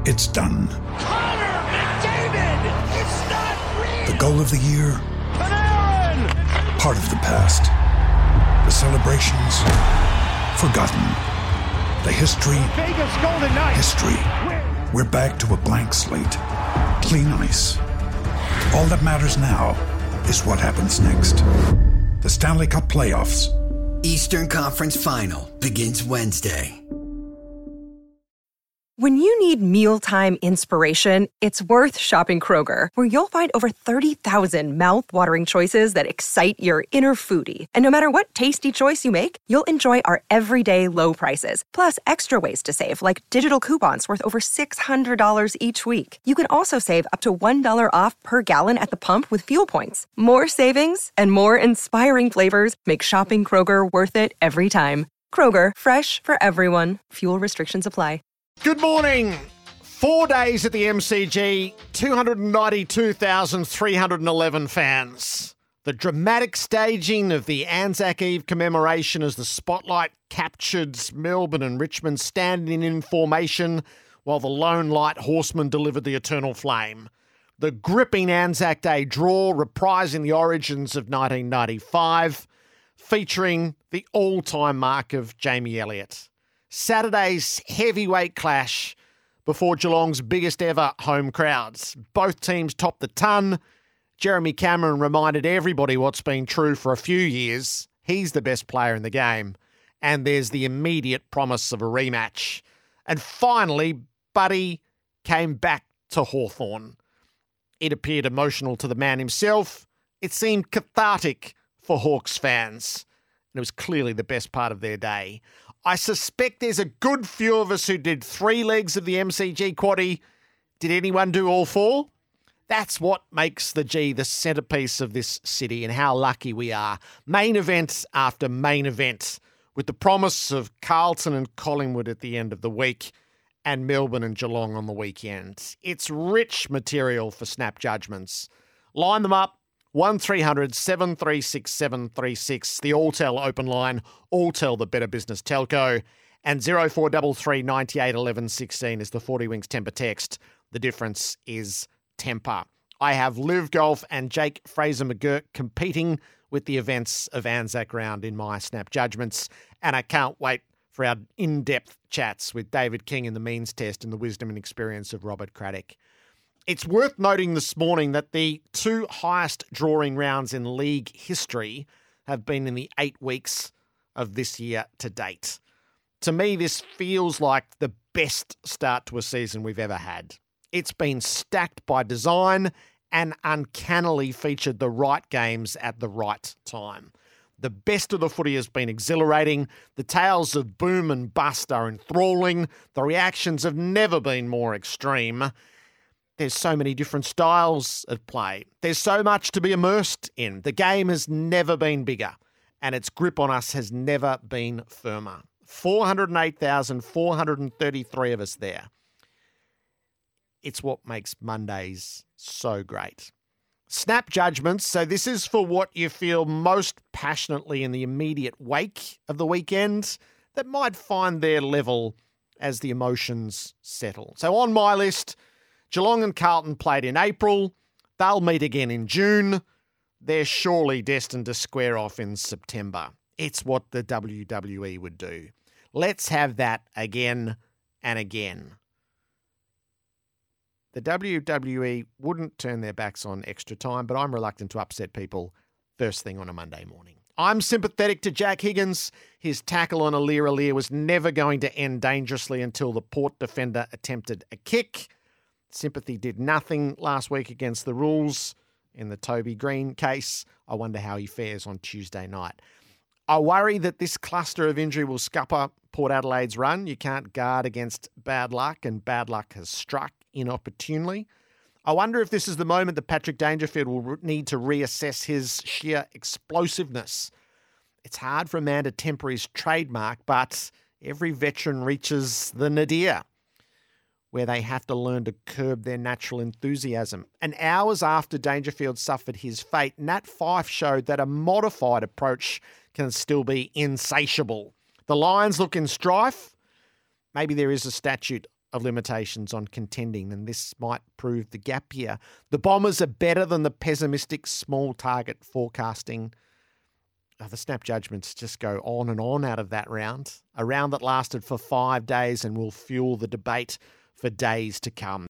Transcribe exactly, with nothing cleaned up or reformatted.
It's done. Connor McDavid! It's not real! The goal of the year? Panarin! Part of the past. The celebrations? Forgotten. The history? Vegas Golden Knights! History. We're back to a blank slate. Clean ice. All that matters now is what happens next. The Stanley Cup Playoffs. Eastern Conference Final begins Wednesday. When you need mealtime inspiration, it's worth shopping Kroger, where you'll find over thirty thousand mouth-watering choices that excite your inner foodie. And no matter what tasty choice you make, you'll enjoy our everyday low prices, plus extra ways to save, like digital coupons worth over six hundred dollars each week. You can also save up to one dollar off per gallon at the pump with fuel points. More savings and more inspiring flavors make shopping Kroger worth it every time. Kroger, fresh for everyone. Fuel restrictions apply. Good morning. Four days at the M C G, two hundred ninety-two thousand three hundred eleven fans. The dramatic staging of the Anzac Eve commemoration as the spotlight captured Melbourne and Richmond standing in formation while the lone light horseman delivered the eternal flame. The gripping Anzac Day draw reprising the origins of nineteen ninety-five, featuring the all-time mark of Jamie Elliott. Saturday's heavyweight clash before Geelong's biggest ever home crowds. Both teams topped the ton. Jeremy Cameron reminded everybody what's been true for a few years. He's the best player in the game. And there's the immediate promise of a rematch. And finally, Buddy came back to Hawthorn. It appeared emotional to the man himself. It seemed cathartic for Hawks fans. And it was clearly the best part of their day. I suspect there's a good few of us who did three legs of the M C G quaddie. Did anyone do all four? That's what makes the G the centrepiece of this city and how lucky we are. Main event after main event, with the promise of Carlton and Collingwood at the end of the week and Melbourne and Geelong on the weekend. It's rich material for snap judgments. Line them up. one three hundred seven three six seven three six, the Alltel open line, Alltel the Better Business Telco, and zero four three three nine eight one one one six is the forty Winks Temper text. The difference is temper. I have Liv Golf and Jake Fraser McGurk competing with the events of Anzac Round in my snap judgments, and I can't wait for our in-depth chats with David King in the means test and the wisdom and experience of Robert Craddock. It's worth noting this morning that the two highest drawing rounds in league history have been in the eight weeks of this year to date. To me, this feels like the best start to a season we've ever had. It's been stacked by design and uncannily featured the right games at the right time. The best of the footy has been exhilarating. The tales of boom and bust are enthralling. The reactions have never been more extreme. There's so many different styles at play. There's so much to be immersed in. The game has never been bigger, and its grip on us has never been firmer. four hundred eight thousand four hundred thirty-three of us there. It's what makes Mondays so great. Snap judgments. So this is for what you feel most passionately in the immediate wake of the weekend that might find their level as the emotions settle. So on my list, Geelong and Carlton played in April. They'll meet again in June. They're surely destined to square off in September. It's what the W W E would do. Let's have that again and again. The W W E wouldn't turn their backs on extra time, but I'm reluctant to upset people first thing on a Monday morning. I'm sympathetic to Jack Higgins. His tackle on Aliir Aliir was never going to end dangerously until the Port defender attempted a kick. Sympathy did nothing last week against the rules in the Toby Green case. I wonder how he fares on Tuesday night. I worry that this cluster of injury will scupper Port Adelaide's run. You can't guard against bad luck, and bad luck has struck inopportunely. I wonder if this is the moment that Patrick Dangerfield will need to reassess his sheer explosiveness. It's hard for a man to temper his trademark, but every veteran reaches the nadir, where they have to learn to curb their natural enthusiasm. And hours after Dangerfield suffered his fate, Nat Fyfe showed that a modified approach can still be insatiable. The Lions look in strife. Maybe there is a statute of limitations on contending, and this might prove the gap here. The Bombers are better than the pessimistic small target forecasting. Oh, the snap judgments just go on and on out of that round, a round that lasted for five days and will fuel the debate for days to come.